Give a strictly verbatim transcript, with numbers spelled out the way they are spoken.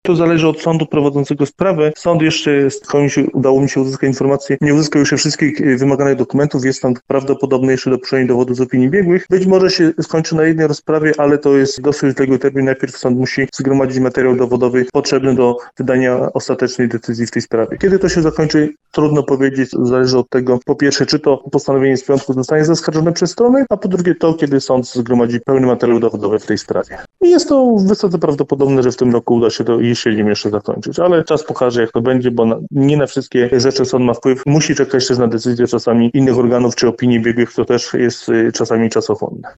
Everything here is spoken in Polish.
To zależy od sądu prowadzącego sprawę. Sąd jeszcze, skąd się udało mi się uzyskać informację, nie uzyskał jeszcze wszystkich wymaganych dokumentów. Jest tam prawdopodobne jeszcze dopuszczenie dowodu z opinii biegłych. Być może się skończy na jednej rozprawie, ale to jest dosyć długi termin. Najpierw sąd musi zgromadzić materiał dowodowy potrzebny do wydania ostatecznej decyzji w tej sprawie. Kiedy to się zakończy, trudno powiedzieć. Zależy od tego, po pierwsze, czy to postanowienie z piątku zostanie zaskarżone przez strony, a po drugie to, kiedy sąd zgromadzi pełny materiał dowodowy w tej sprawie. I jest to wysoce prawdopodobne, że w tym roku uda się to jesienią jeszcze zakończyć, ale czas pokaże, jak to będzie, bo na, nie na wszystkie rzeczy sąd ma wpływ. Musi czekać też na decyzję czasami innych organów czy opinii biegłych, to też jest y, czasami czasochłonne.